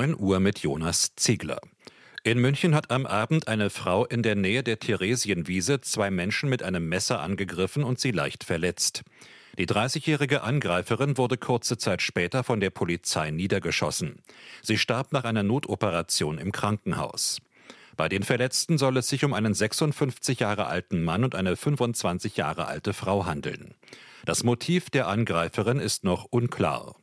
9 Uhr mit Jonas Ziegler. In München hat am Abend eine Frau in der Nähe der Theresienwiese 2 Menschen mit einem Messer angegriffen und sie leicht verletzt. Die 30-jährige Angreiferin wurde kurze Zeit später von der Polizei niedergeschossen. Sie starb nach einer Notoperation im Krankenhaus. Bei den Verletzten soll es sich um einen 56 Jahre alten Mann und eine 25 Jahre alte Frau handeln. Das Motiv der Angreiferin ist noch unklar.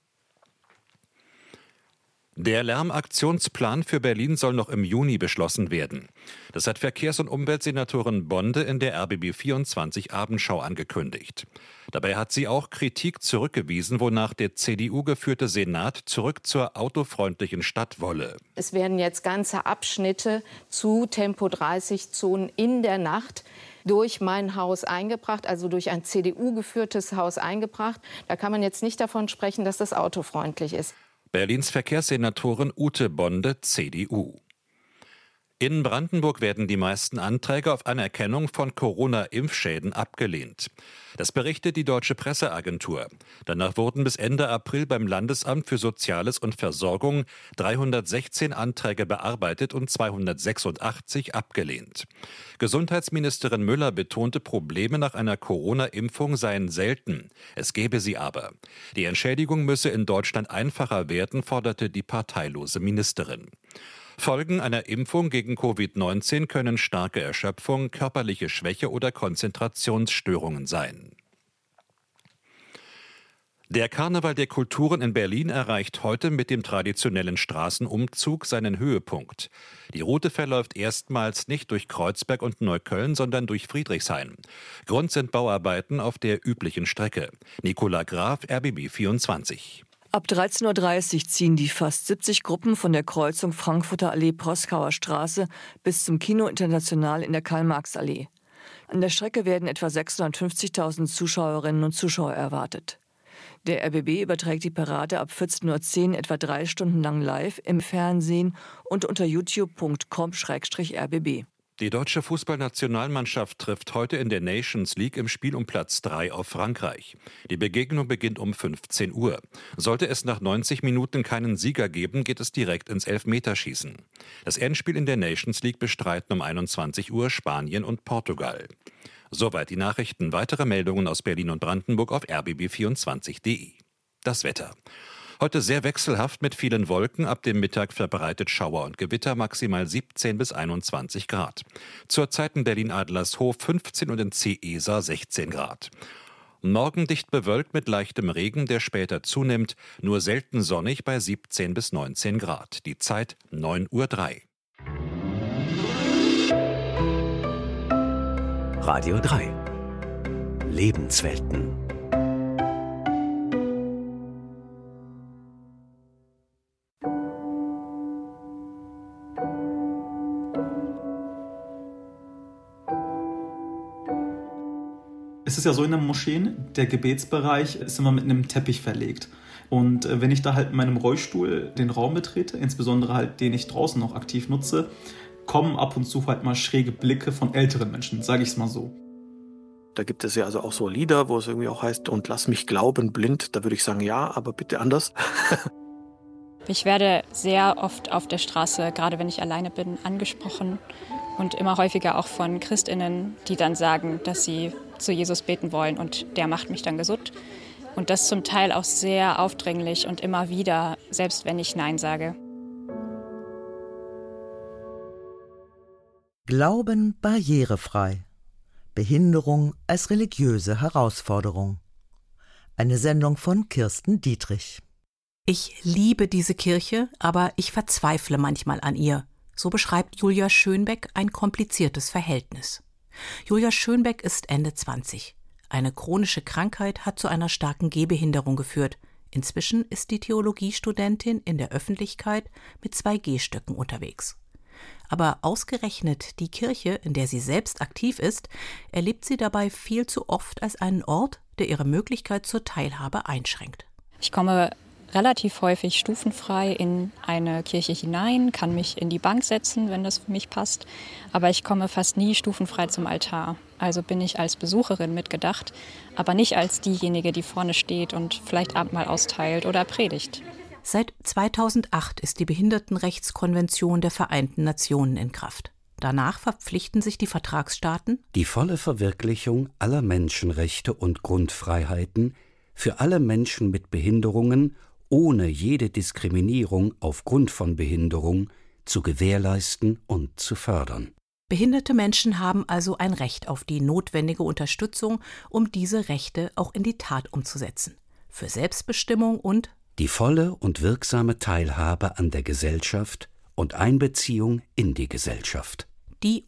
Der Lärmaktionsplan für Berlin soll noch im Juni beschlossen werden. Das hat Verkehrs- und Umweltsenatorin Bonde in der RBB24 Abendschau angekündigt. Dabei hat sie auch Kritik zurückgewiesen, wonach der CDU-geführte Senat zurück zur autofreundlichen Stadt wolle. Es werden jetzt ganze Abschnitte zu Tempo-30-Zonen in der Nacht durch mein Haus eingebracht, also durch ein CDU-geführtes Haus eingebracht. Da kann man jetzt nicht davon sprechen, dass das autofreundlich ist. Berlins Verkehrssenatorin Ute Bonde, CDU. In Brandenburg werden die meisten Anträge auf Anerkennung von Corona-Impfschäden abgelehnt. Das berichtet die Deutsche Presseagentur. Danach wurden bis Ende April beim Landesamt für Soziales und Versorgung 316 Anträge bearbeitet und 286 abgelehnt. Gesundheitsministerin Müller betonte, Probleme nach einer Corona-Impfung seien selten. Es gebe sie aber. Die Entschädigung müsse in Deutschland einfacher werden, forderte die parteilose Ministerin. Folgen einer Impfung gegen Covid-19 können starke Erschöpfung, körperliche Schwäche oder Konzentrationsstörungen sein. Der Karneval der Kulturen in Berlin erreicht heute mit dem traditionellen Straßenumzug seinen Höhepunkt. Die Route verläuft erstmals nicht durch Kreuzberg und Neukölln, sondern durch Friedrichshain. Grund sind Bauarbeiten auf der üblichen Strecke. Nicola Graf, RBB24. Ab 13.30 Uhr ziehen die fast 70 Gruppen von der Kreuzung Frankfurter Allee-Proskauer Straße bis zum Kino International in der Karl-Marx-Allee. An der Strecke werden etwa 650.000 Zuschauerinnen und Zuschauer erwartet. Der RBB überträgt die Parade ab 14.10 Uhr etwa 3 Stunden lang live im Fernsehen und unter youtube.com/rbb. Die deutsche Fußballnationalmannschaft trifft heute in der Nations League im Spiel um Platz 3 auf Frankreich. Die Begegnung beginnt um 15 Uhr. Sollte es nach 90 Minuten keinen Sieger geben, geht es direkt ins Elfmeterschießen. Das Endspiel in der Nations League bestreiten um 21 Uhr Spanien und Portugal. Soweit die Nachrichten. Weitere Meldungen aus Berlin und Brandenburg auf rbb24.de. Das Wetter. Heute sehr wechselhaft mit vielen Wolken, ab dem Mittag verbreitet Schauer und Gewitter, maximal 17 bis 21 Grad. Zurzeit in Berlin-Adlershof 15 und in Ceesa 16 Grad. Morgen dicht bewölkt mit leichtem Regen, der später zunimmt, nur selten sonnig bei 17 bis 19 Grad. Die Zeit 9:03 Uhr. Radio 3. Lebenswelten. Es ist ja so in den Moscheen, der Gebetsbereich ist immer mit einem Teppich verlegt. Und wenn ich da halt in meinem Rollstuhl den Raum betrete, insbesondere halt den ich draußen noch aktiv nutze, kommen ab und zu halt mal schräge Blicke von älteren Menschen, sage ich es mal so. Da gibt es ja also auch so Lieder, wo es irgendwie auch heißt, und lass mich glauben, blind. Da würde ich sagen, ja, aber bitte anders. Ich werde sehr oft auf der Straße, gerade wenn ich alleine bin, angesprochen. Und immer häufiger auch von ChristInnen, die dann sagen, dass sie zu Jesus beten wollen und der macht mich dann gesund. Und das zum Teil auch sehr aufdringlich und immer wieder, selbst wenn ich Nein sage. Glauben barrierefrei. Behinderung als religiöse Herausforderung. Eine Sendung von Kirsten Dietrich. Ich liebe diese Kirche, aber ich verzweifle manchmal an ihr. So beschreibt Julia Schönbeck ein kompliziertes Verhältnis. Julia Schönbeck ist Ende 20. Eine chronische Krankheit hat zu einer starken Gehbehinderung geführt. Inzwischen ist die Theologiestudentin in der Öffentlichkeit mit 2 Gehstöcken unterwegs. Aber ausgerechnet die Kirche, in der sie selbst aktiv ist, erlebt sie dabei viel zu oft als einen Ort, der ihre Möglichkeit zur Teilhabe einschränkt. Ich komme relativ häufig stufenfrei in eine Kirche hinein, kann mich in die Bank setzen, wenn das für mich passt. Aber ich komme fast nie stufenfrei zum Altar. Also bin ich als Besucherin mitgedacht, aber nicht als diejenige, die vorne steht und vielleicht Abendmahl austeilt oder predigt. Seit 2008 ist die Behindertenrechtskonvention der Vereinten Nationen in Kraft. Danach verpflichten sich die Vertragsstaaten, die volle Verwirklichung aller Menschenrechte und Grundfreiheiten für alle Menschen mit Behinderungen ohne jede Diskriminierung aufgrund von Behinderung zu gewährleisten und zu fördern. Behinderte Menschen haben also ein Recht auf die notwendige Unterstützung, um diese Rechte auch in die Tat umzusetzen. Für Selbstbestimmung und die volle und wirksame Teilhabe an der Gesellschaft und Einbeziehung in die Gesellschaft. Die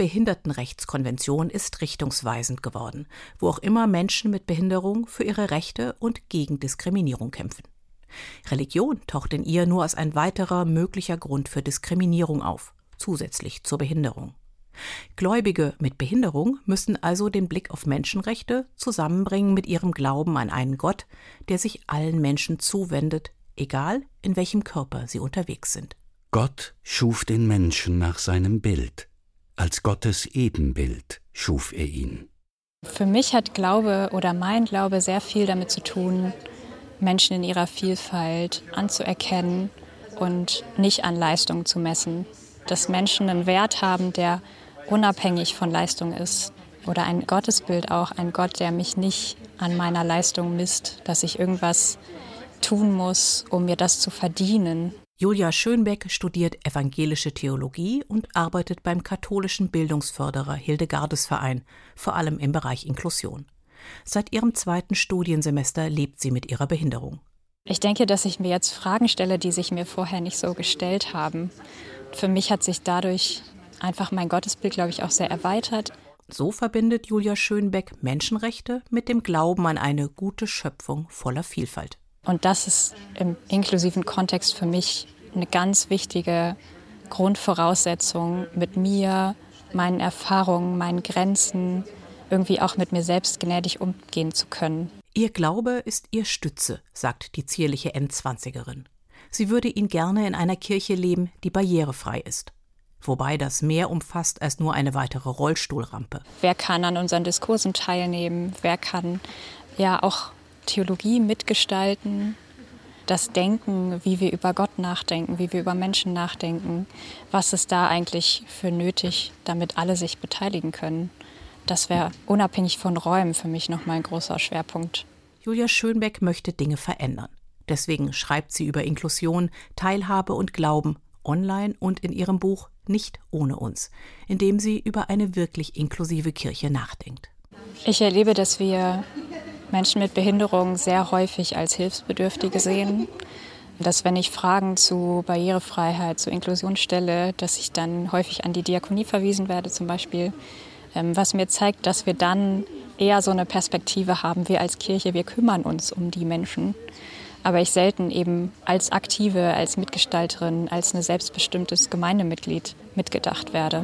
UN-Behindertenrechtskonvention ist richtungsweisend geworden, wo auch immer Menschen mit Behinderung für ihre Rechte und gegen Diskriminierung kämpfen. Religion taucht in ihr nur als ein weiterer möglicher Grund für Diskriminierung auf, zusätzlich zur Behinderung. Gläubige mit Behinderung müssen also den Blick auf Menschenrechte zusammenbringen mit ihrem Glauben an einen Gott, der sich allen Menschen zuwendet, egal in welchem Körper sie unterwegs sind. Gott schuf den Menschen nach seinem Bild. Als Gottes Ebenbild schuf er ihn. Für mich hat Glaube oder mein Glaube sehr viel damit zu tun, Menschen in ihrer Vielfalt anzuerkennen und nicht an Leistung zu messen. Dass Menschen einen Wert haben, der unabhängig von Leistung ist. Oder ein Gottesbild auch, ein Gott, der mich nicht an meiner Leistung misst, dass ich irgendwas tun muss, um mir das zu verdienen. Julia Schönbeck studiert evangelische Theologie und arbeitet beim katholischen Bildungsförderer Hildegardesverein, vor allem im Bereich Inklusion. Seit ihrem 2. Studiensemester lebt sie mit ihrer Behinderung. Ich denke, dass ich mir jetzt Fragen stelle, die sich mir vorher nicht so gestellt haben. Für mich hat sich dadurch einfach mein Gottesbild, glaube ich, auch sehr erweitert. So verbindet Julia Schönbeck Menschenrechte mit dem Glauben an eine gute Schöpfung voller Vielfalt. Und das ist im inklusiven Kontext für mich eine ganz wichtige Grundvoraussetzung, mit mir, meinen Erfahrungen, meinen Grenzen, irgendwie auch mit mir selbst gnädig umgehen zu können. Ihr Glaube ist ihr Stütze, sagt die zierliche Endzwanzigerin. Sie würde ihn gerne in einer Kirche leben, die barrierefrei ist. Wobei das mehr umfasst als nur eine weitere Rollstuhlrampe. Wer kann an unseren Diskursen teilnehmen? Wer kann ja auch Theologie mitgestalten? Das Denken, wie wir über Gott nachdenken, wie wir über Menschen nachdenken. Was ist da eigentlich für nötig, damit alle sich beteiligen können? Das wäre unabhängig von Räumen für mich nochmal ein großer Schwerpunkt. Julia Schönbeck möchte Dinge verändern. Deswegen schreibt sie über Inklusion, Teilhabe und Glauben online und in ihrem Buch Nicht ohne uns, in dem sie über eine wirklich inklusive Kirche nachdenkt. Ich erlebe, dass wir Menschen mit Behinderung sehr häufig als Hilfsbedürftige sehen. Dass, wenn ich Fragen zu Barrierefreiheit, zu Inklusion stelle, dass ich dann häufig an die Diakonie verwiesen werde zum Beispiel. Was mir zeigt, dass wir dann eher so eine Perspektive haben, wir als Kirche, wir kümmern uns um die Menschen. Aber ich selten eben als Aktive, als Mitgestalterin, als ein selbstbestimmtes Gemeindemitglied mitgedacht werde.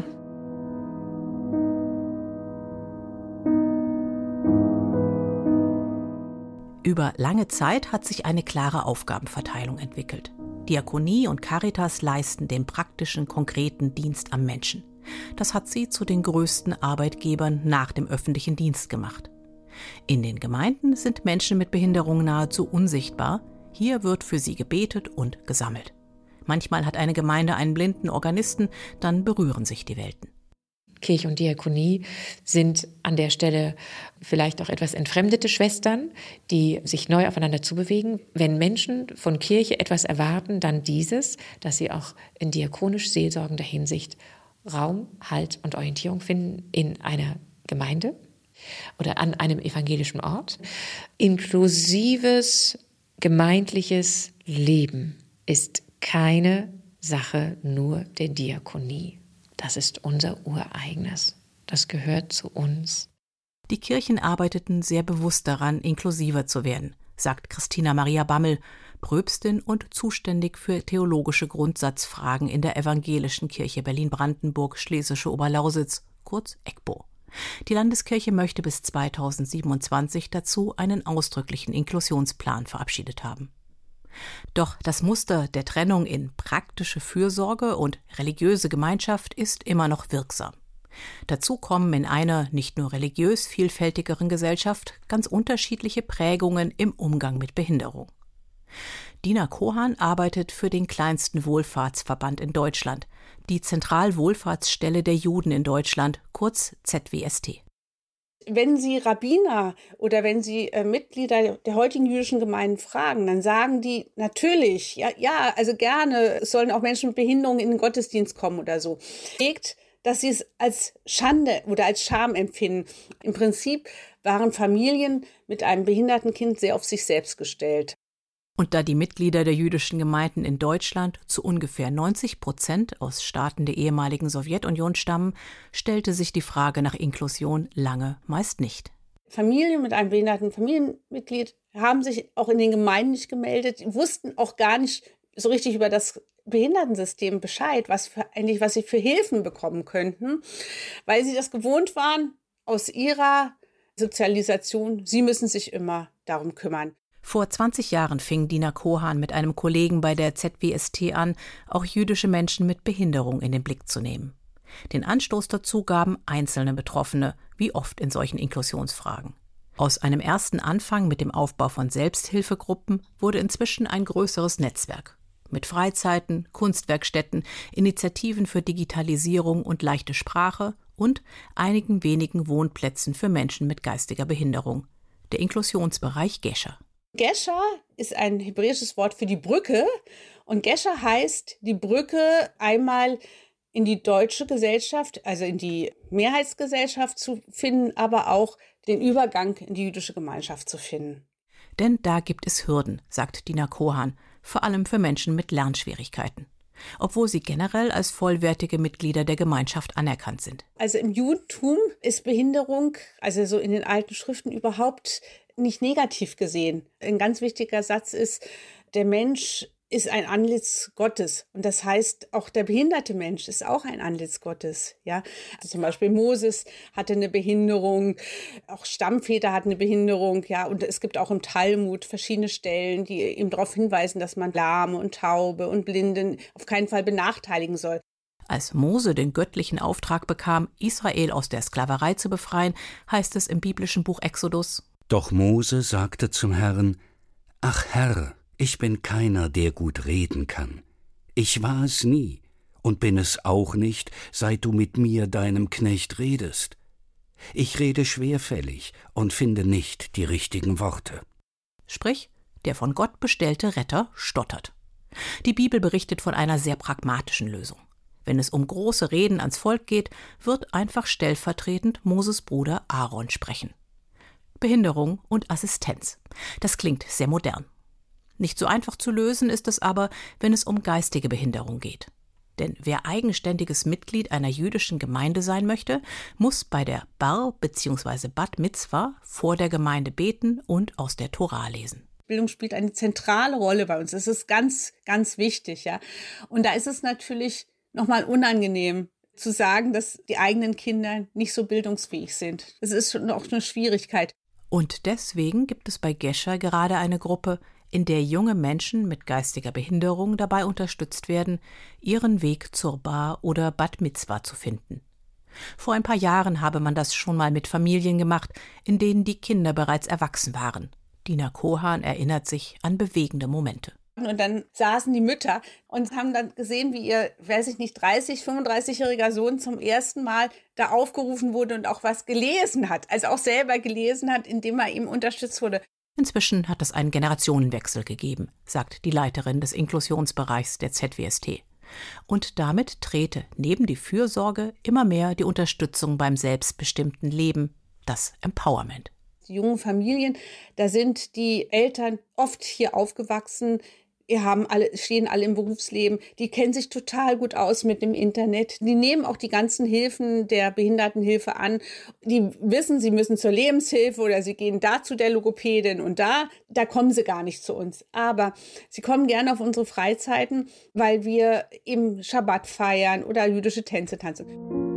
Über lange Zeit hat sich eine klare Aufgabenverteilung entwickelt. Diakonie und Caritas leisten den praktischen, konkreten Dienst am Menschen. Das hat sie zu den größten Arbeitgebern nach dem öffentlichen Dienst gemacht. In den Gemeinden sind Menschen mit Behinderung nahezu unsichtbar. Hier wird für sie gebetet und gesammelt. Manchmal hat eine Gemeinde einen blinden Organisten, dann berühren sich die Welten. Kirche und Diakonie sind an der Stelle vielleicht auch etwas entfremdete Schwestern, die sich neu aufeinander zubewegen. Wenn Menschen von Kirche etwas erwarten, dann dieses, dass sie auch in diakonisch seelsorgender Hinsicht Raum, Halt und Orientierung finden in einer Gemeinde oder an einem evangelischen Ort. Inklusives, gemeindliches Leben ist keine Sache nur der Diakonie. Das ist unser Ureigenes. Das gehört zu uns. Die Kirchen arbeiteten sehr bewusst daran, inklusiver zu werden, sagt Christina Maria Bammel, Pröpstin und zuständig für theologische Grundsatzfragen in der Evangelischen Kirche Berlin-Brandenburg-Schlesische Oberlausitz, kurz EGBO. Die Landeskirche möchte bis 2027 dazu einen ausdrücklichen Inklusionsplan verabschiedet haben. Doch das Muster der Trennung in praktische Fürsorge und religiöse Gemeinschaft ist immer noch wirksam. Dazu kommen in einer nicht nur religiös vielfältigeren Gesellschaft ganz unterschiedliche Prägungen im Umgang mit Behinderung. Dina Kohan arbeitet für den kleinsten Wohlfahrtsverband in Deutschland, die Zentralwohlfahrtsstelle der Juden in Deutschland, kurz ZWST. Wenn Sie Rabbiner oder wenn Sie Mitglieder der heutigen jüdischen Gemeinden fragen, dann sagen die natürlich, ja, also gerne, es sollen auch Menschen mit Behinderung in den Gottesdienst kommen oder so. Dass sie es als Schande oder als Scham empfinden. Im Prinzip waren Familien mit einem behinderten Kind sehr auf sich selbst gestellt. Und da die Mitglieder der jüdischen Gemeinden in Deutschland zu ungefähr 90% aus Staaten der ehemaligen Sowjetunion stammen, stellte sich die Frage nach Inklusion lange meist nicht. Familien mit einem behinderten Familienmitglied haben sich auch in den Gemeinden nicht gemeldet, wussten auch gar nicht so richtig über das Behindertensystem Bescheid, was sie für Hilfen bekommen könnten, weil sie das gewohnt waren aus ihrer Sozialisation. Sie müssen sich immer darum kümmern. Vor 20 Jahren fing Dina Kohan mit einem Kollegen bei der ZWST an, auch jüdische Menschen mit Behinderung in den Blick zu nehmen. Den Anstoß dazu gaben einzelne Betroffene, wie oft in solchen Inklusionsfragen. Aus einem ersten Anfang mit dem Aufbau von Selbsthilfegruppen wurde inzwischen ein größeres Netzwerk. Mit Freizeiten, Kunstwerkstätten, Initiativen für Digitalisierung und leichte Sprache und einigen wenigen Wohnplätzen für Menschen mit geistiger Behinderung. Der Inklusionsbereich Gescher. Gescher ist ein hebräisches Wort für die Brücke und Gescher heißt, die Brücke einmal in die deutsche Gesellschaft, also in die Mehrheitsgesellschaft zu finden, aber auch den Übergang in die jüdische Gemeinschaft zu finden. Denn da gibt es Hürden, sagt Dina Kohan, vor allem für Menschen mit Lernschwierigkeiten, obwohl sie generell als vollwertige Mitglieder der Gemeinschaft anerkannt sind. Also im Judentum ist Behinderung, also so in den alten Schriften überhaupt nicht negativ gesehen. Ein ganz wichtiger Satz ist, der Mensch ist ein Antlitz Gottes. Und das heißt, auch der behinderte Mensch ist auch ein Antlitz Gottes. Ja? Also zum Beispiel Moses hatte eine Behinderung, auch Stammväter hatten eine Behinderung. Ja? Und es gibt auch im Talmud verschiedene Stellen, die eben darauf hinweisen, dass man Lahme und Taube und Blinden auf keinen Fall benachteiligen soll. Als Mose den göttlichen Auftrag bekam, Israel aus der Sklaverei zu befreien, heißt es im biblischen Buch Exodus: Doch Mose sagte zum Herrn: Ach Herr, ich bin keiner, der gut reden kann. Ich war es nie und bin es auch nicht, seit du mit mir, deinem Knecht, redest. Ich rede schwerfällig und finde nicht die richtigen Worte. Sprich, der von Gott bestellte Retter stottert. Die Bibel berichtet von einer sehr pragmatischen Lösung. Wenn es um große Reden ans Volk geht, wird einfach stellvertretend Moses Bruder Aaron sprechen. Behinderung und Assistenz. Das klingt sehr modern. Nicht so einfach zu lösen ist es aber, wenn es um geistige Behinderung geht. Denn wer eigenständiges Mitglied einer jüdischen Gemeinde sein möchte, muss bei der Bar bzw. Bat Mitzvah vor der Gemeinde beten und aus der Tora lesen. Bildung spielt eine zentrale Rolle bei uns. Das ist ganz, ganz wichtig. Ja. Und da ist es natürlich nochmal unangenehm zu sagen, dass die eigenen Kinder nicht so bildungsfähig sind. Das ist schon auch eine Schwierigkeit. Und deswegen gibt es bei Gescher gerade eine Gruppe, in der junge Menschen mit geistiger Behinderung dabei unterstützt werden, ihren Weg zur Bar oder Bat Mitzvah zu finden. Vor ein paar Jahren habe man das schon mal mit Familien gemacht, in denen die Kinder bereits erwachsen waren. Dina Kohan erinnert sich an bewegende Momente. Und dann saßen die Mütter und haben dann gesehen, wie ihr, 30-, 35-jähriger Sohn zum ersten Mal da aufgerufen wurde und auch was gelesen hat. Also auch selber gelesen hat, indem er ihm unterstützt wurde. Inzwischen hat es einen Generationenwechsel gegeben, sagt die Leiterin des Inklusionsbereichs der ZWST. Und damit trete neben die Fürsorge immer mehr die Unterstützung beim selbstbestimmten Leben, das Empowerment. Die jungen Familien, da sind die Eltern oft hier aufgewachsen, stehen alle im Berufsleben, die kennen sich total gut aus mit dem Internet, die nehmen auch die ganzen Hilfen der Behindertenhilfe an, die wissen, sie müssen zur Lebenshilfe oder sie gehen da zu der Logopädin und da kommen sie gar nicht zu uns. Aber sie kommen gerne auf unsere Freizeiten, weil wir im Schabbat feiern oder jüdische Tänze tanzen.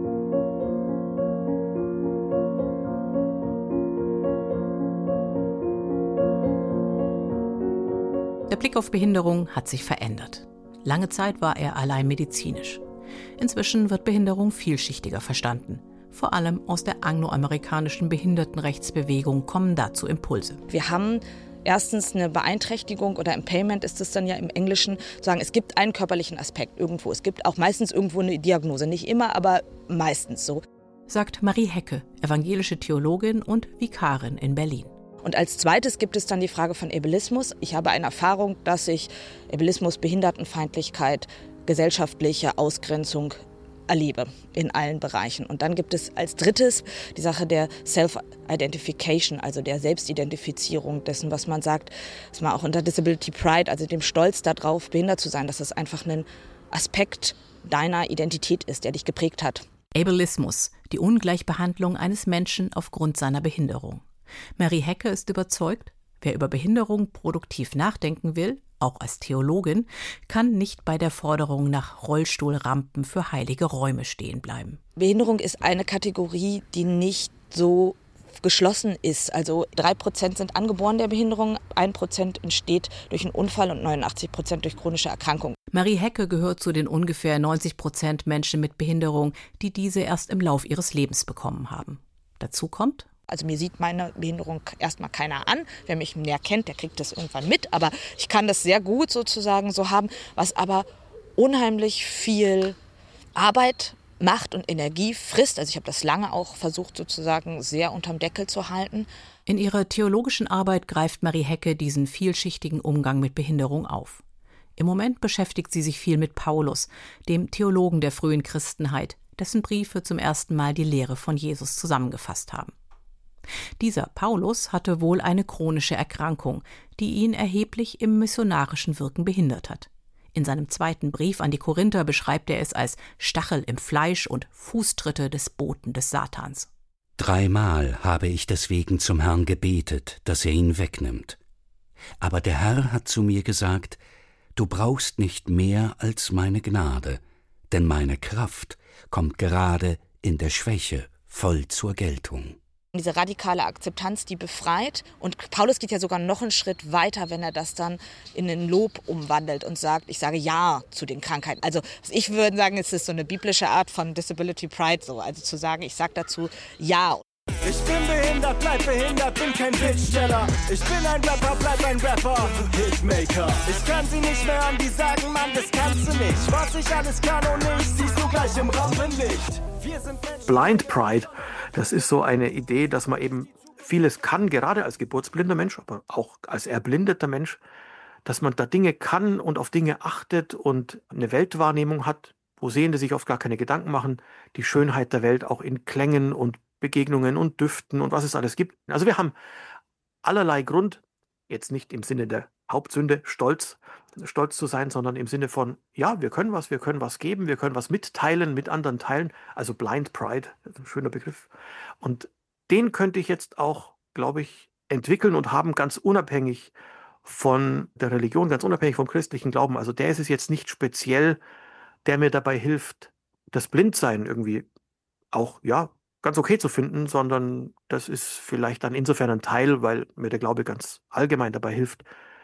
Der Blick auf Behinderung hat sich verändert. Lange Zeit war er allein medizinisch. Inzwischen wird Behinderung vielschichtiger verstanden. Vor allem aus der angloamerikanischen Behindertenrechtsbewegung kommen dazu Impulse. Wir haben erstens eine Beeinträchtigung oder Impairment ist es dann ja im Englischen, sagen, es gibt einen körperlichen Aspekt irgendwo. Es gibt auch meistens irgendwo eine Diagnose, nicht immer, aber meistens so. Sagt Marie Hecke, evangelische Theologin und Vikarin in Berlin. Und als zweites gibt es dann die Frage von Ableismus. Ich habe eine Erfahrung, dass ich Ableismus, Behindertenfeindlichkeit, gesellschaftliche Ausgrenzung erlebe in allen Bereichen. Und dann gibt es als drittes die Sache der Self-Identification, also der Selbstidentifizierung dessen, was man sagt, dass man auch unter Disability Pride, also dem Stolz darauf, behindert zu sein, dass das einfach ein Aspekt deiner Identität ist, der dich geprägt hat. Ableismus, die Ungleichbehandlung eines Menschen aufgrund seiner Behinderung. Marie Hecke ist überzeugt, wer über Behinderung produktiv nachdenken will, auch als Theologin, kann nicht bei der Forderung nach Rollstuhlrampen für heilige Räume stehen bleiben. Behinderung ist eine Kategorie, die nicht so geschlossen ist. Also 3% sind angeboren der Behinderung, 1% entsteht durch einen Unfall und 89% durch chronische Erkrankung. Marie Hecke gehört zu den ungefähr 90% Menschen mit Behinderung, die diese erst im Lauf ihres Lebens bekommen haben. Dazu kommt: Also mir sieht meine Behinderung erstmal keiner an. Wer mich näher kennt, der kriegt das irgendwann mit. Aber ich kann das sehr gut sozusagen so haben, was aber unheimlich viel Arbeit, Macht und Energie frisst. Also ich habe das lange auch versucht, sozusagen sehr unterm Deckel zu halten. In ihrer theologischen Arbeit greift Marie Hecke diesen vielschichtigen Umgang mit Behinderung auf. Im Moment beschäftigt sie sich viel mit Paulus, dem Theologen der frühen Christenheit, dessen Briefe zum ersten Mal die Lehre von Jesus zusammengefasst haben. Dieser Paulus hatte wohl eine chronische Erkrankung, die ihn erheblich im missionarischen Wirken behindert hat. In seinem zweiten Brief an die Korinther beschreibt er es als Stachel im Fleisch und Fußtritte des Boten des Satans. 3-mal habe ich deswegen zum Herrn gebetet, dass er ihn wegnimmt. Aber der Herr hat zu mir gesagt: Du brauchst nicht mehr als meine Gnade, denn meine Kraft kommt gerade in der Schwäche voll zur Geltung. Diese radikale Akzeptanz, die befreit. Und Paulus geht ja sogar noch einen Schritt weiter, wenn er das dann in ein Lob umwandelt und sagt, ich sage Ja zu den Krankheiten. Also ich würde sagen, es ist so eine biblische Art von Disability Pride, so. Also zu sagen, ich sage dazu Ja. Ich bin behindert, bleib behindert, bin kein Bittsteller. Ich bin ein Rapper, bleib ein Rapper, Hitmaker. Ich kann sie nicht mehr an, die sagen, Mann, das kannst du nicht. Was ich alles kann und nicht, siehst du gleich im Rampenlicht. Blind Pride, das ist so eine Idee, dass man eben vieles kann, gerade als geburtsblinder Mensch, aber auch als erblindeter Mensch, dass man da Dinge kann und auf Dinge achtet und eine Weltwahrnehmung hat, wo Sehende sich oft gar keine Gedanken machen, die Schönheit der Welt auch in Klängen und Begegnungen und Düften und was es alles gibt. Also wir haben allerlei Grund, jetzt nicht im Sinne der Hauptsünde, stolz zu sein, sondern im Sinne von, ja, wir können was geben, wir können was mitteilen, mit anderen teilen. Also Blind Pride, das ist ein schöner Begriff. Und den könnte ich jetzt auch, glaube ich, entwickeln und haben, ganz unabhängig von der Religion, ganz unabhängig vom christlichen Glauben. Also der ist es jetzt nicht speziell, der mir dabei hilft, das Blindsein irgendwie auch, ja, ganz okay zu finden, sondern das ist vielleicht dann insofern ein Teil, weil mir der Glaube ganz allgemein dabei hilft,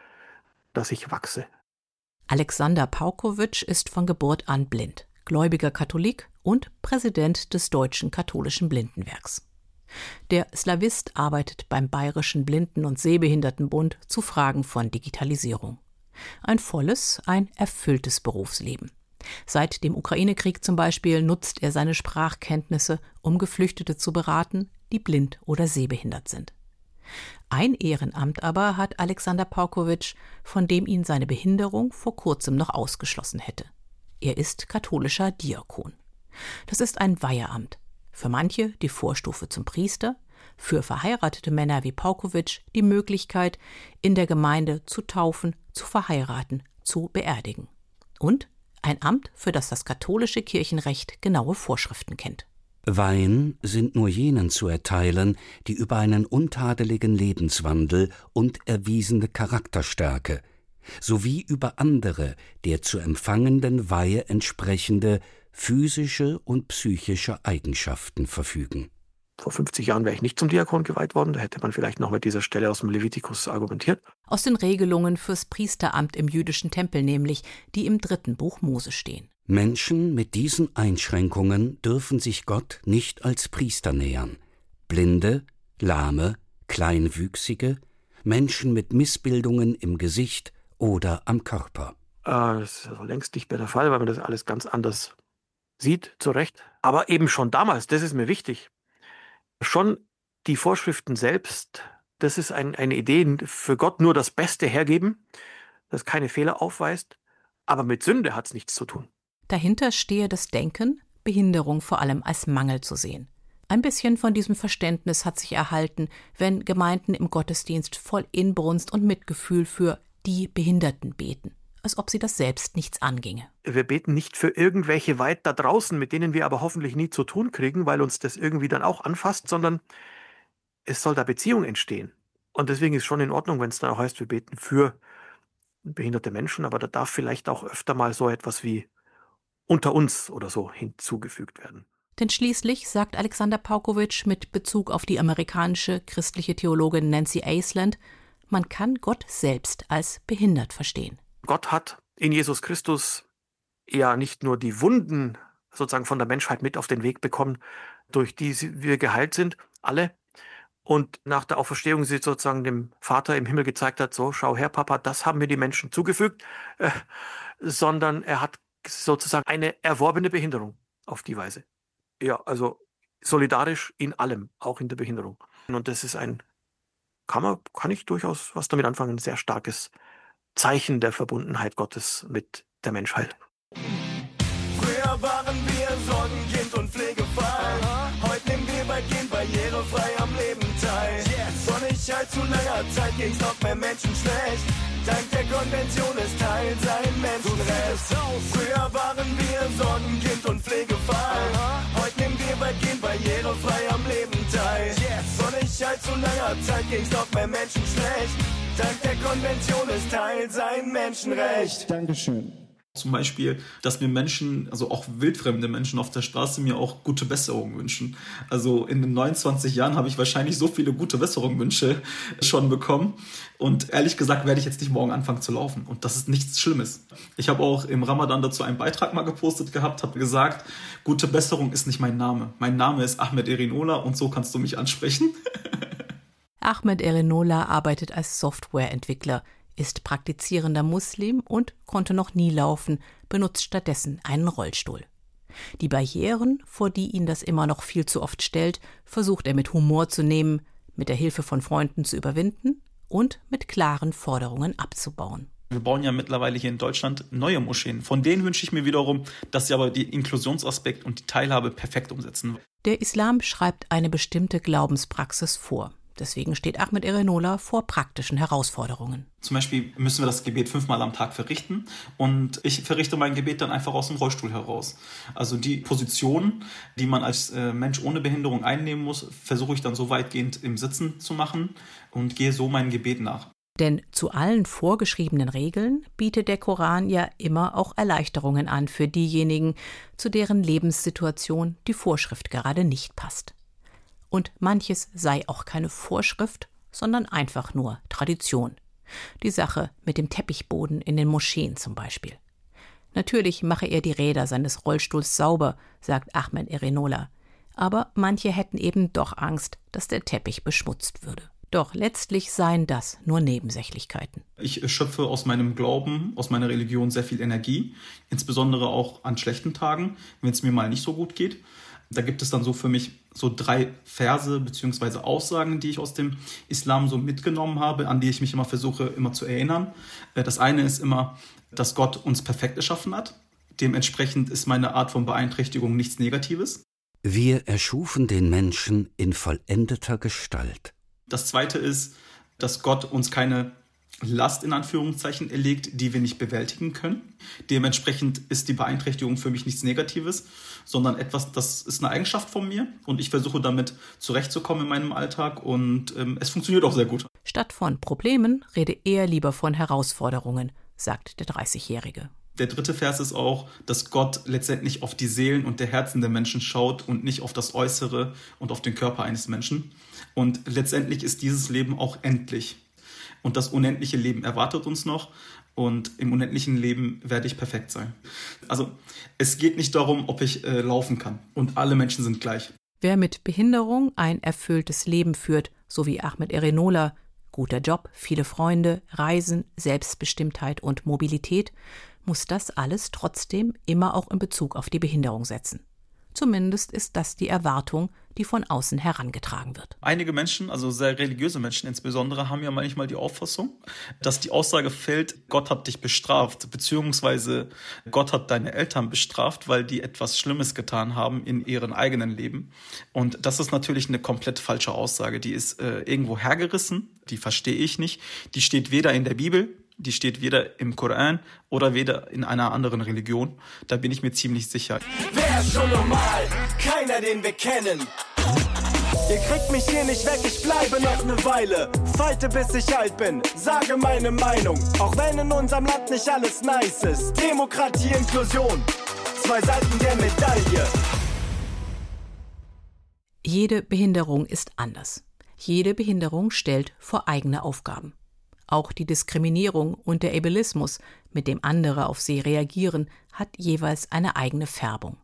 dass ich wachse. Alexander Paukowitsch ist von Geburt an blind, gläubiger Katholik und Präsident des Deutschen Katholischen Blindenwerks. Der Slawist arbeitet beim Bayerischen Blinden- und Sehbehindertenbund zu Fragen von Digitalisierung. Ein volles, ein erfülltes Berufsleben. Seit dem Ukraine-Krieg zum Beispiel nutzt er seine Sprachkenntnisse, um Geflüchtete zu beraten, die blind oder sehbehindert sind. Ein Ehrenamt aber hat Alexander Paukowitsch, von dem ihn seine Behinderung vor kurzem noch ausgeschlossen hätte. Er ist katholischer Diakon. Das ist ein Weiheamt. Für manche die Vorstufe zum Priester, für verheiratete Männer wie Paukowitsch die Möglichkeit, in der Gemeinde zu taufen, zu verheiraten, zu beerdigen. Und ein Amt, für das das katholische Kirchenrecht genaue Vorschriften kennt. Weihen sind nur jenen zu erteilen, die über einen untadeligen Lebenswandel und erwiesene Charakterstärke, sowie über andere der zu empfangenden Weihe entsprechende physische und psychische Eigenschaften verfügen. Vor 50 Jahren wäre ich nicht zum Diakon geweiht worden, da hätte man vielleicht noch mit dieser Stelle aus dem Levitikus argumentiert. Aus den Regelungen fürs Priesteramt im jüdischen Tempel nämlich, die im 3. Buch Mose stehen. Menschen mit diesen Einschränkungen dürfen sich Gott nicht als Priester nähern. Blinde, Lahme, Kleinwüchsige, Menschen mit Missbildungen im Gesicht oder am Körper. Das ist also längst nicht mehr der Fall, weil man das alles ganz anders sieht, zu Recht. Aber eben schon damals, das ist mir wichtig, schon die Vorschriften selbst, das ist eine Idee, für Gott nur das Beste hergeben, das keine Fehler aufweist, aber mit Sünde hat es nichts zu tun. Dahinter stehe das Denken, Behinderung vor allem als Mangel zu sehen. Ein bisschen von diesem Verständnis hat sich erhalten, wenn Gemeinden im Gottesdienst voll Inbrunst und Mitgefühl für die Behinderten beten, als ob sie das selbst nichts anginge. Wir beten nicht für irgendwelche weit da draußen, mit denen wir aber hoffentlich nie zu tun kriegen, weil uns das irgendwie dann auch anfasst, sondern es soll da Beziehung entstehen. Und deswegen ist schon in Ordnung, wenn es dann auch heißt, wir beten für behinderte Menschen, aber da darf vielleicht auch öfter mal so etwas wie unter uns oder so hinzugefügt werden. Denn schließlich, sagt Alexander Paukowitsch mit Bezug auf die amerikanische christliche Theologin Nancy Ainsland, man kann Gott selbst als behindert verstehen. Gott hat in Jesus Christus ja nicht nur die Wunden sozusagen von der Menschheit mit auf den Weg bekommen, durch die wir geheilt sind, alle. Und nach der Auferstehung sie sozusagen dem Vater im Himmel gezeigt hat, so, schau her, Papa, das haben mir die Menschen zugefügt, sondern er hat sozusagen eine erworbene Behinderung auf die Weise. Ja, also solidarisch in allem, auch in der Behinderung. Und das ist kann ich durchaus was damit anfangen, ein sehr starkes Zeichen der Verbundenheit Gottes mit der Menschheit. Früher waren wir Sorgenkind und Pflegefall. Heute nehmen wir weitgehend barrierefrei am Leben teil. Vor nicht allzu langer Zeit ging's noch mehr Menschen schlecht. Dank der Konvention ist Teil sein Menschenrecht. Früher waren wir Sorgenkind und Pflegefall. Heute nehmen wir weitgehend barrierefrei am Leben teil. Vor nicht allzu langer Zeit ging's noch mehr Menschen schlecht. Dank der Konvention ist Teil sein Menschenrecht. Dankeschön. Zum Beispiel, dass mir Menschen, also auch wildfremde Menschen auf der Straße, mir auch gute Besserung wünschen. Also in den 29 Jahren habe ich wahrscheinlich so viele gute Besserungswünsche schon bekommen. Und ehrlich gesagt werde ich jetzt nicht morgen anfangen zu laufen. Und das ist nichts Schlimmes. Ich habe auch im Ramadan dazu einen Beitrag mal gepostet gehabt, habe gesagt, gute Besserung ist nicht mein Name. Mein Name ist Ahmed Erinola und so kannst du mich ansprechen. Ahmed Erinola arbeitet als Softwareentwickler, ist praktizierender Muslim und konnte noch nie laufen, benutzt stattdessen einen Rollstuhl. Die Barrieren, vor die ihn das immer noch viel zu oft stellt, versucht er mit Humor zu nehmen, mit der Hilfe von Freunden zu überwinden und mit klaren Forderungen abzubauen. Wir bauen ja mittlerweile hier in Deutschland neue Moscheen. Von denen wünsche ich mir wiederum, dass sie aber den Inklusionsaspekt und die Teilhabe perfekt umsetzen. Der Islam schreibt eine bestimmte Glaubenspraxis vor. Deswegen steht Ahmed Erinola vor praktischen Herausforderungen. Zum Beispiel müssen wir das Gebet 5-mal am Tag verrichten und ich verrichte mein Gebet dann einfach aus dem Rollstuhl heraus. Also die Position, die man als Mensch ohne Behinderung einnehmen muss, versuche ich dann so weitgehend im Sitzen zu machen und gehe so mein Gebet nach. Denn zu allen vorgeschriebenen Regeln bietet der Koran ja immer auch Erleichterungen an für diejenigen, zu deren Lebenssituation die Vorschrift gerade nicht passt. Und manches sei auch keine Vorschrift, sondern einfach nur Tradition. Die Sache mit dem Teppichboden in den Moscheen zum Beispiel. Natürlich mache er die Räder seines Rollstuhls sauber, sagt Ahmed Erinola. Aber manche hätten eben doch Angst, dass der Teppich beschmutzt würde. Doch letztlich seien das nur Nebensächlichkeiten. Ich schöpfe aus meinem Glauben, aus meiner Religion sehr viel Energie, insbesondere auch an schlechten Tagen, wenn es mir mal nicht so gut geht. Da gibt es dann so für mich so 3 Verse bzw. Aussagen, die ich aus dem Islam so mitgenommen habe, an die ich mich immer versuche, immer zu erinnern. Das eine ist immer, dass Gott uns perfekt erschaffen hat. Dementsprechend ist meine Art von Beeinträchtigung nichts Negatives. Wir erschufen den Menschen in vollendeter Gestalt. Das zweite ist, dass Gott uns keine Last in Anführungszeichen erlegt, die wir nicht bewältigen können. Dementsprechend ist die Beeinträchtigung für mich nichts Negatives, sondern etwas, das ist eine Eigenschaft von mir und ich versuche damit zurechtzukommen in meinem Alltag und es funktioniert auch sehr gut. Statt von Problemen rede er lieber von Herausforderungen, sagt der 30-Jährige. Der dritte Vers ist auch, dass Gott letztendlich auf die Seelen und der Herzen der Menschen schaut und nicht auf das Äußere und auf den Körper eines Menschen. Und letztendlich ist dieses Leben auch endlich. Und das unendliche Leben erwartet uns noch und im unendlichen Leben werde ich perfekt sein. Also es geht nicht darum, ob ich laufen kann und alle Menschen sind gleich. Wer mit Behinderung ein erfülltes Leben führt, so wie Ahmed Erinola, guter Job, viele Freunde, Reisen, Selbstbestimmtheit und Mobilität, muss das alles trotzdem immer auch in Bezug auf die Behinderung setzen. Zumindest ist das die Erwartung, die von außen herangetragen wird. Einige Menschen, also sehr religiöse Menschen insbesondere, haben ja manchmal die Auffassung, dass die Aussage fällt, Gott hat dich bestraft, beziehungsweise Gott hat deine Eltern bestraft, weil die etwas Schlimmes getan haben in ihrem eigenen Leben. Und das ist natürlich eine komplett falsche Aussage. Die ist irgendwo hergerissen, die verstehe ich nicht. Die steht weder in der Bibel, die steht weder im Koran oder weder in einer anderen Religion. Da bin ich mir ziemlich sicher. Wer ist schon normal? Keiner, den wir kennen. Ihr kriegt mich hier nicht weg, ich bleibe noch eine Weile. Falte bis ich alt bin, sage meine Meinung. Auch wenn in unserem Land nicht alles nice ist. Demokratie, Inklusion, zwei Seiten der Medaille. Jede Behinderung ist anders. Jede Behinderung stellt vor eigene Aufgaben. Auch die Diskriminierung und der Ableismus, mit dem andere auf sie reagieren, hat jeweils eine eigene Färbung.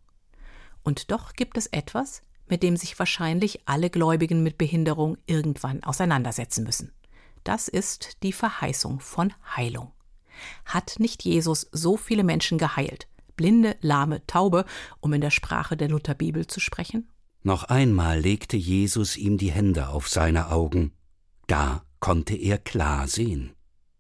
Und doch gibt es etwas, mit dem sich wahrscheinlich alle Gläubigen mit Behinderung irgendwann auseinandersetzen müssen. Das ist die Verheißung von Heilung. Hat nicht Jesus so viele Menschen geheilt? Blinde, Lahme, Taube, um in der Sprache der Lutherbibel zu sprechen? Noch einmal legte Jesus ihm die Hände auf seine Augen. Da konnte er klar sehen.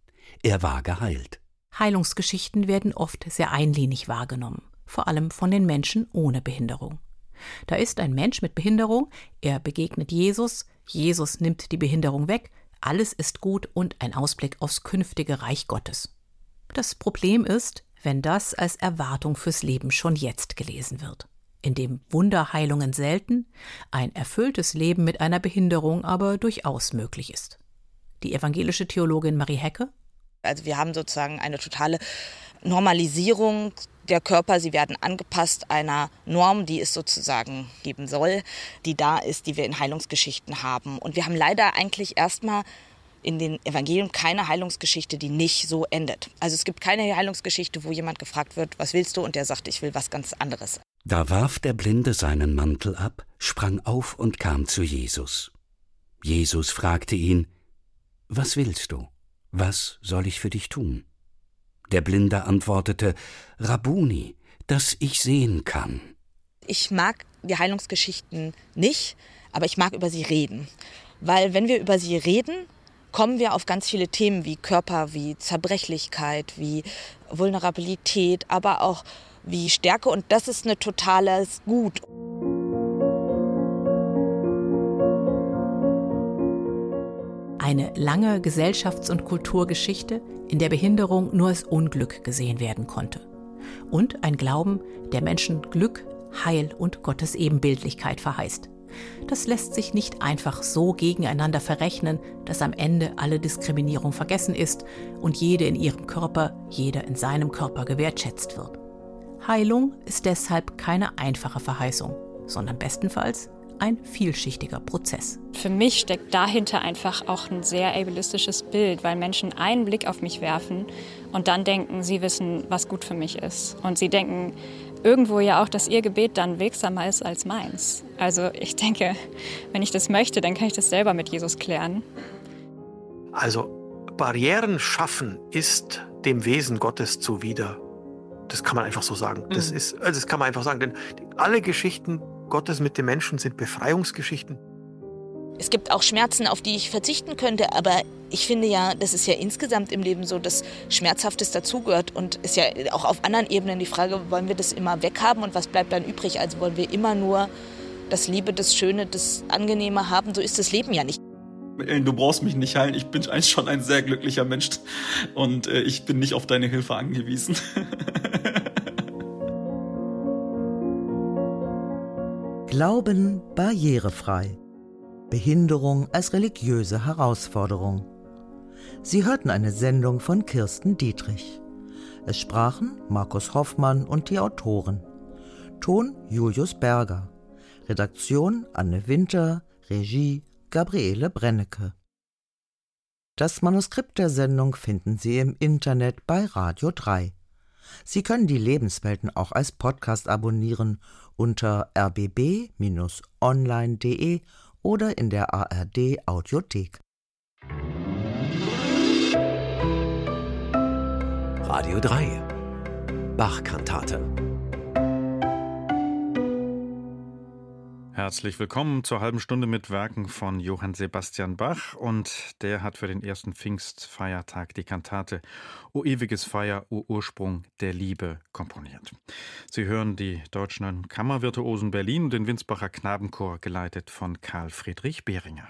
Er war geheilt. Heilungsgeschichten werden oft sehr einlinig wahrgenommen, vor allem von den Menschen ohne Behinderung. Da ist ein Mensch mit Behinderung, er begegnet Jesus, Jesus nimmt die Behinderung weg, alles ist gut und ein Ausblick aufs künftige Reich Gottes. Das Problem ist, wenn das als Erwartung fürs Leben schon jetzt gelesen wird, in dem Wunderheilungen selten, ein erfülltes Leben mit einer Behinderung aber durchaus möglich ist. Die evangelische Theologin Marie Hecke: Also wir haben sozusagen eine totale Normalisierung der Körper. Sie werden angepasst einer Norm, die es sozusagen geben soll, die da ist, die wir in Heilungsgeschichten haben. Und wir haben leider eigentlich erstmal in den Evangelien keine Heilungsgeschichte, die nicht so endet. Also es gibt keine Heilungsgeschichte, wo jemand gefragt wird, was willst du? Und der sagt, ich will was ganz anderes. Da warf der Blinde seinen Mantel ab, sprang auf und kam zu Jesus. Jesus fragte ihn: Was willst du? Was soll ich für dich tun? Der Blinde antwortete: Rabbuni, dass ich sehen kann. Ich mag die Heilungsgeschichten nicht, aber ich mag über sie reden. Weil wenn wir über sie reden, kommen wir auf ganz viele Themen wie Körper, wie Zerbrechlichkeit, wie Vulnerabilität, aber auch wie Stärke. Und das ist ein totales Gut. Eine lange Gesellschafts- und Kulturgeschichte, in der Behinderung nur als Unglück gesehen werden konnte. Und ein Glauben, der Menschen Glück, Heil und Gottes Ebenbildlichkeit verheißt. Das lässt sich nicht einfach so gegeneinander verrechnen, dass am Ende alle Diskriminierung vergessen ist und jede in ihrem Körper, jeder in seinem Körper gewertschätzt wird. Heilung ist deshalb keine einfache Verheißung, sondern bestenfalls ein vielschichtiger Prozess. Für mich steckt dahinter einfach auch ein sehr ableistisches Bild, weil Menschen einen Blick auf mich werfen und dann denken, sie wissen, was gut für mich ist. Und sie denken irgendwo ja auch, dass ihr Gebet dann wirksamer ist als meins. Also ich denke, wenn ich das möchte, dann kann ich das selber mit Jesus klären. Also Barrieren schaffen ist dem Wesen Gottes zuwider. Das kann man einfach so sagen. Das kann man einfach sagen, denn alle Geschichten Gottes mit den Menschen sind Befreiungsgeschichten. Es gibt auch Schmerzen, auf die ich verzichten könnte, aber ich finde ja, das ist ja insgesamt im Leben so, dass Schmerzhaftes dazugehört und ist ja auch auf anderen Ebenen die Frage, wollen wir das immer weghaben und was bleibt dann übrig? Also wollen wir immer nur das Liebe, das Schöne, das Angenehme haben? So ist das Leben ja nicht. Du brauchst mich nicht heilen, ich bin eigentlich schon ein sehr glücklicher Mensch und ich bin nicht auf deine Hilfe angewiesen. Glauben barrierefrei. Behinderung als religiöse Herausforderung. Sie hörten eine Sendung von Kirsten Dietrich. Es sprachen Markus Hoffmann und die Autoren. Ton Julius Berger. Redaktion Anne Winter. Regie Gabriele Brennecke. Das Manuskript der Sendung finden Sie im Internet bei Radio 3. Sie können die Lebenswelten auch als Podcast abonnieren unter rbb-online.de oder in der ARD Audiothek. Radio 3 Bach-Kantate. Herzlich willkommen zur halben Stunde mit Werken von Johann Sebastian Bach, und der hat für den ersten Pfingstfeiertag die Kantate O ewiges Feuer, O Ursprung der Liebe komponiert. Sie hören die Deutschen Kammervirtuosen Berlin und den Winsbacher Knabenchor, geleitet von Karl Friedrich Behringer.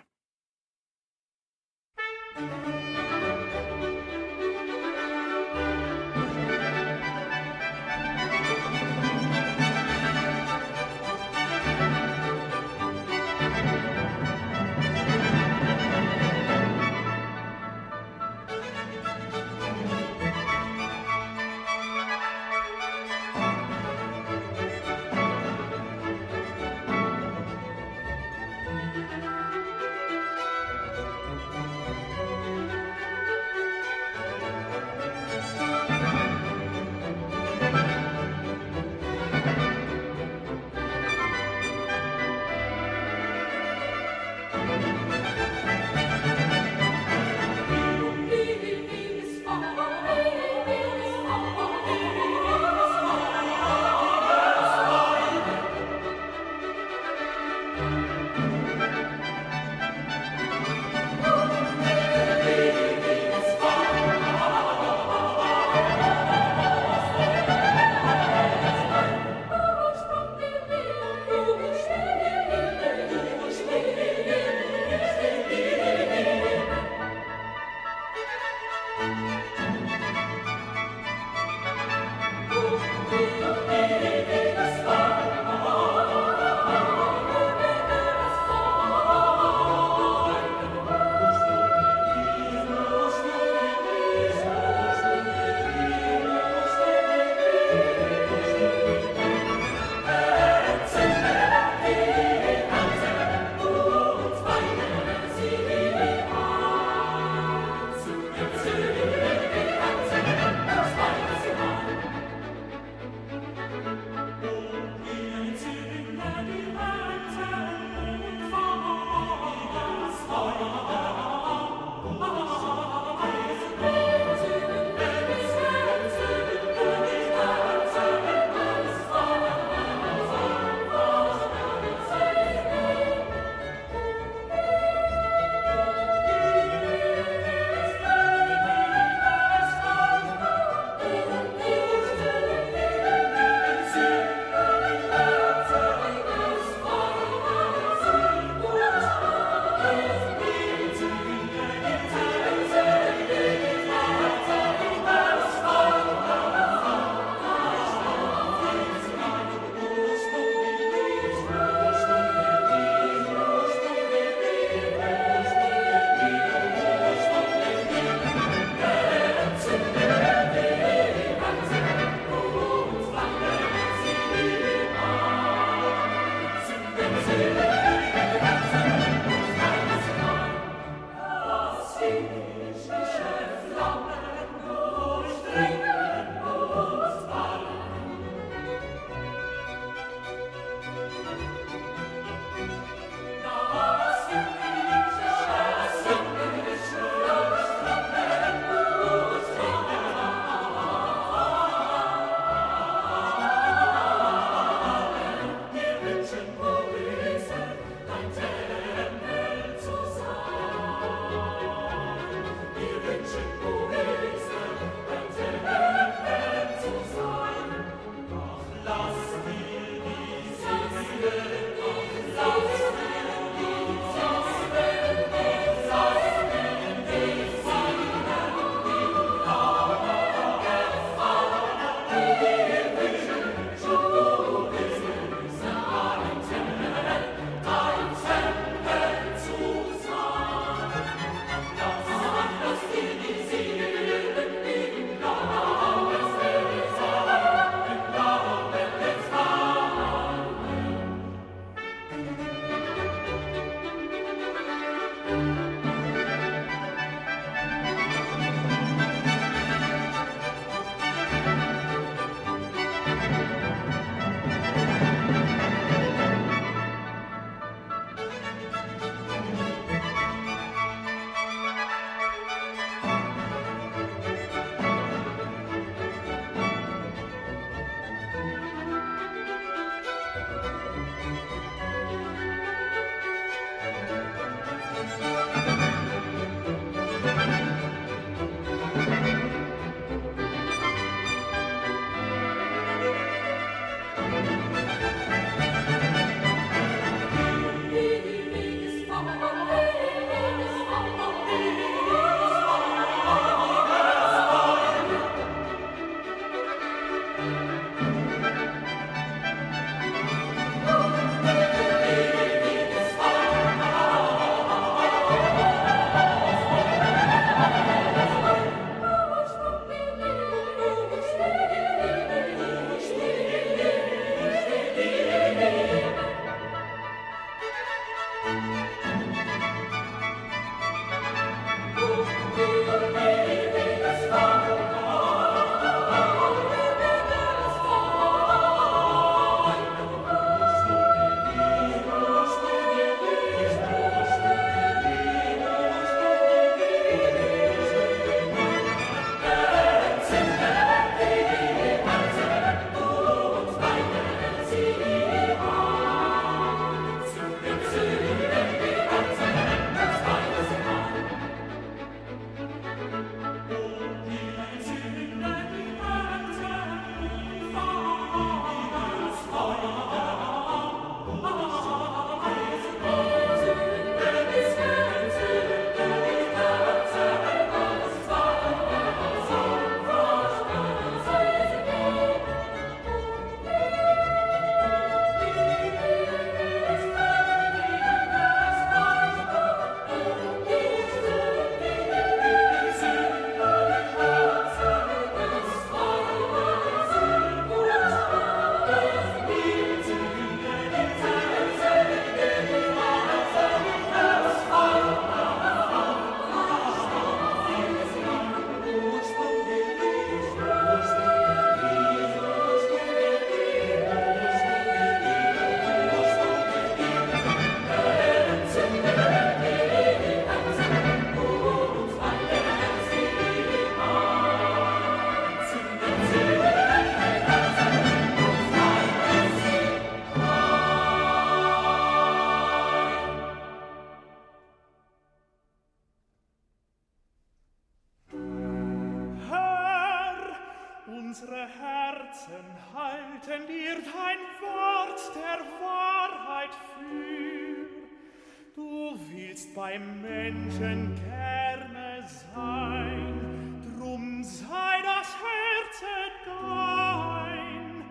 unsere Herzen halten dir dein Wort der Wahrheit für. Du willst beim Menschen gerne sein, drum sei das Herze dein.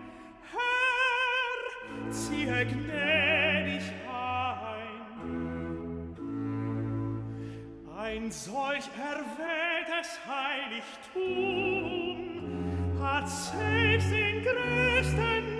Herr, ziehe gnädig ein solch erwähltes Heiligtum hat selbst den größten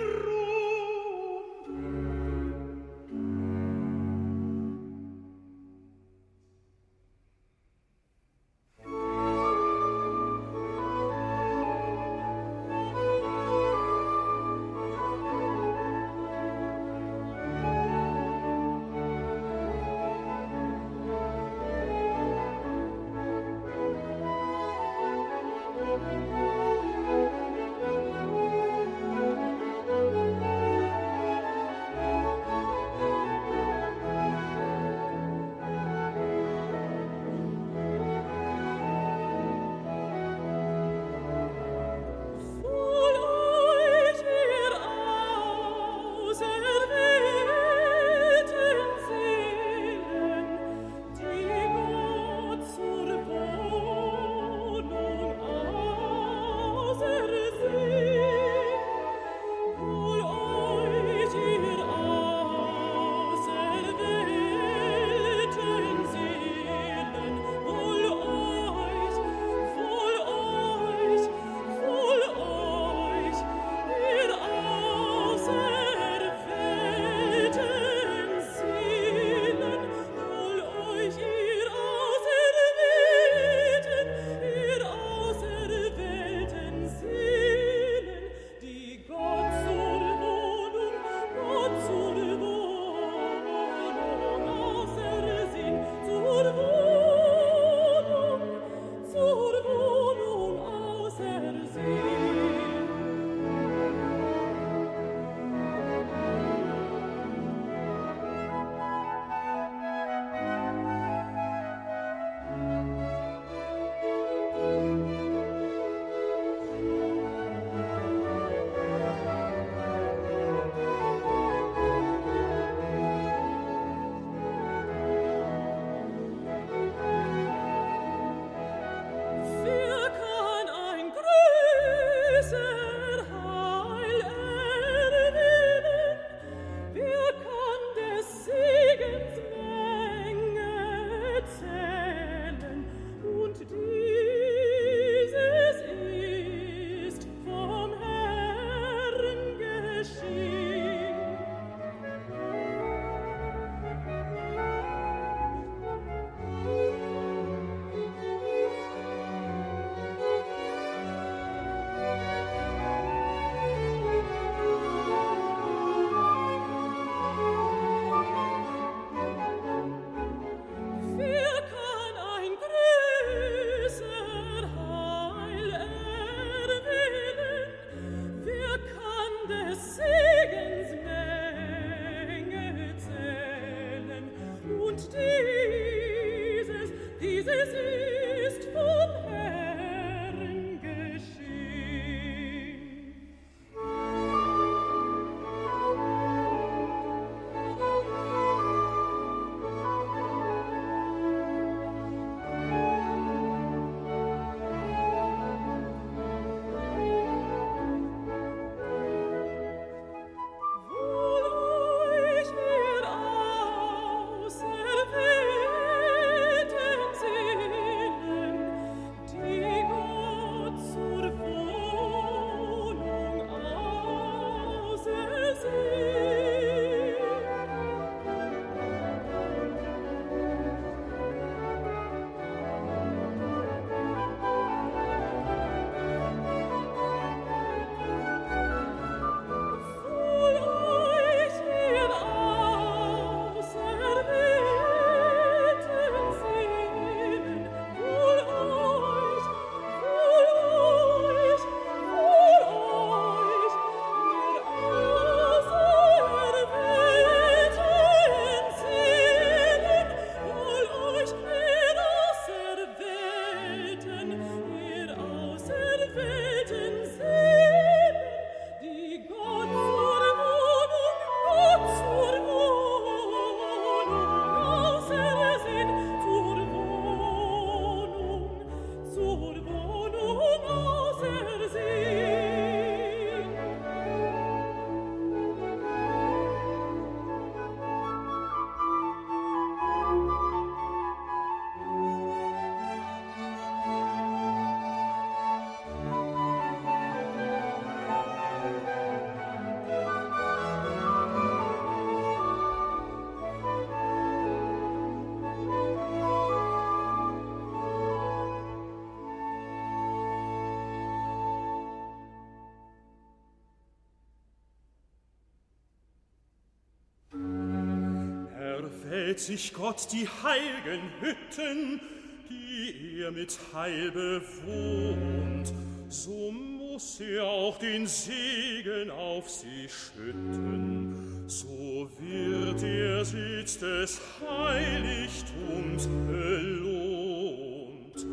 lädt sich Gott die heiligen Hütten, die er mit Heil bewohnt, so muss er auch den Segen auf sie schütten. So wird der Sitz des Heiligtums belohnt.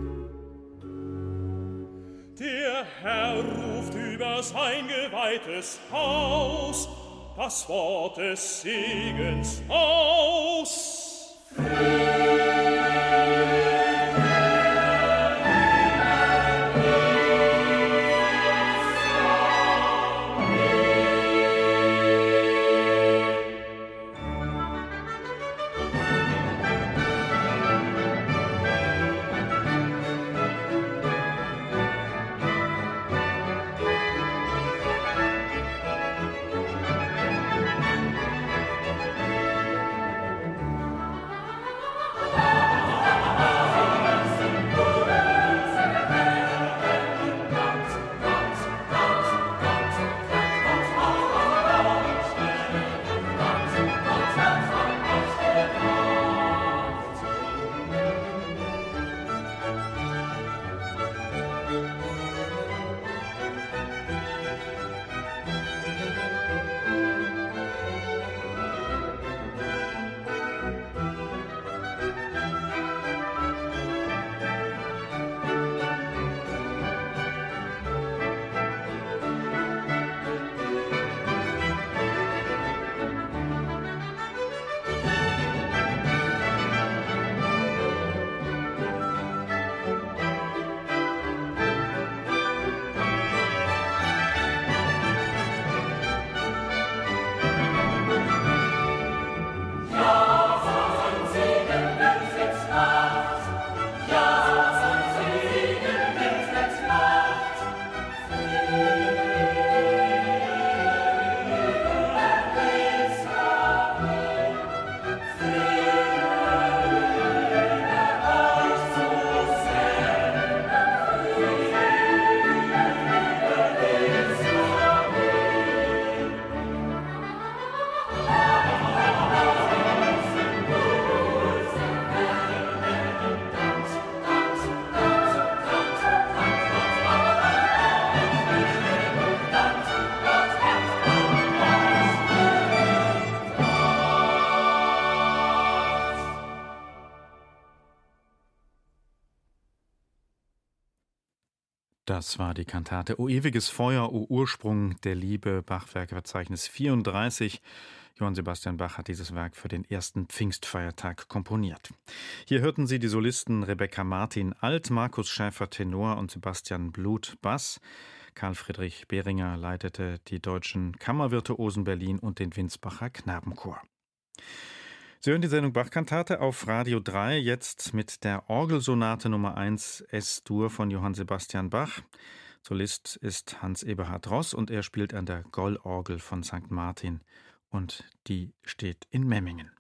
Der Herr ruft über sein geweihtes Haus das Wort des Segens aus. Das war die Kantate O ewiges Feuer, O Ursprung der Liebe, Bachwerkverzeichnis 34. Johann Sebastian Bach hat dieses Werk für den ersten Pfingstfeiertag komponiert. Hier hörten Sie die Solisten Rebecca Martin Alt, Markus Schäfer Tenor und Sebastian Bluth Bass. Karl Friedrich Behringer leitete die deutschen Kammervirtuosen Berlin und den Winsbacher Knabenchor. Sie hören die Sendung Bach-Kantate auf Radio 3, jetzt mit der Orgelsonate Nummer 1 S-Dur von Johann Sebastian Bach. Solist ist Hans-Eberhard Ross und er spielt an der Gollorgel von St. Martin und die steht in Memmingen.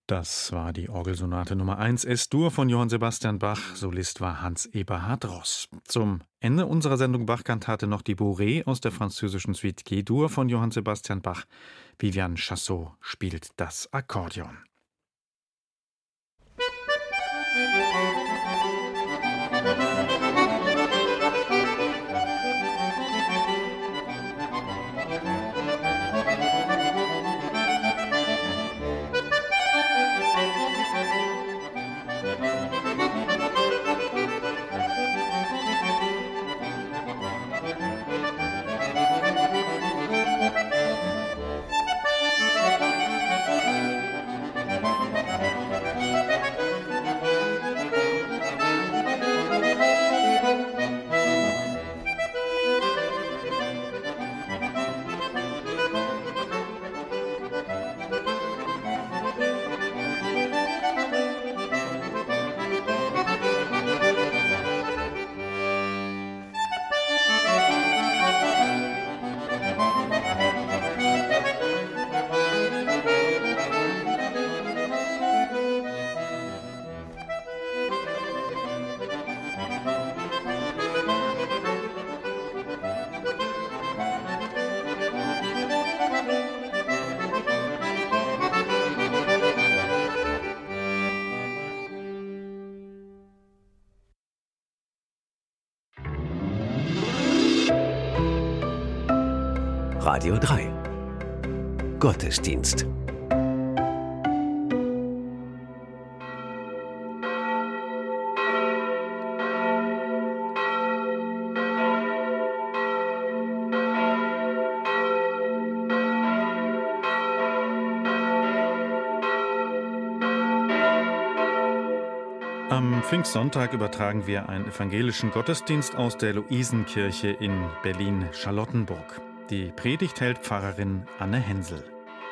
Das war die Orgelsonate Nummer 1 S-Dur von Johann Sebastian Bach. Solist war Hans Eberhard Ross. Zum Ende unserer Sendung Bach-Kantate noch die Bourrée aus der französischen Suite G-Dur von Johann Sebastian Bach. Viviane Chassot spielt das Akkordeon. Radio 3 Gottesdienst. Am Pfingstsonntag übertragen wir einen evangelischen Gottesdienst aus der Luisenkirche in Berlin-Charlottenburg. Die Predigt hält Pfarrerin Anne Hensel.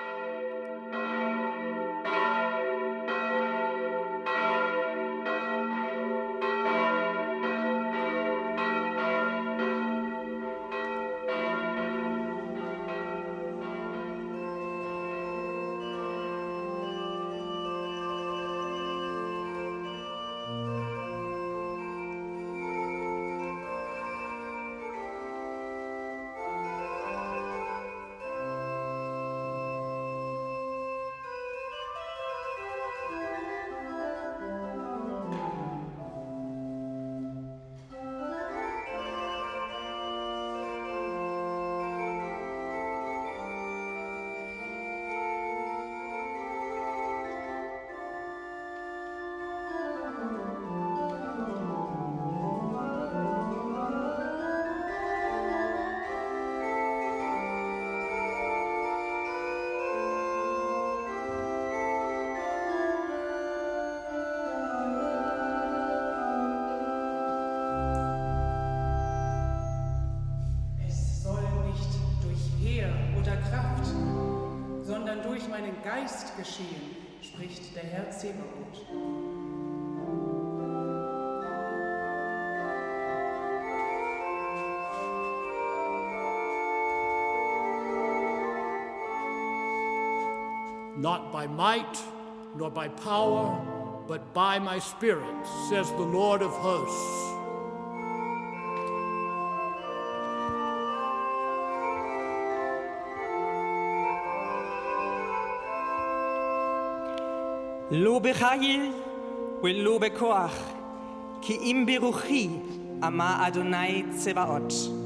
Geist geschehen, spricht der Herr Zebaoth. Not by might, nor by power, but by my Spirit, says the Lord of hosts. Lo bechayil ולו בכוח, כי אם ברוחי אמר אדוני צבאות.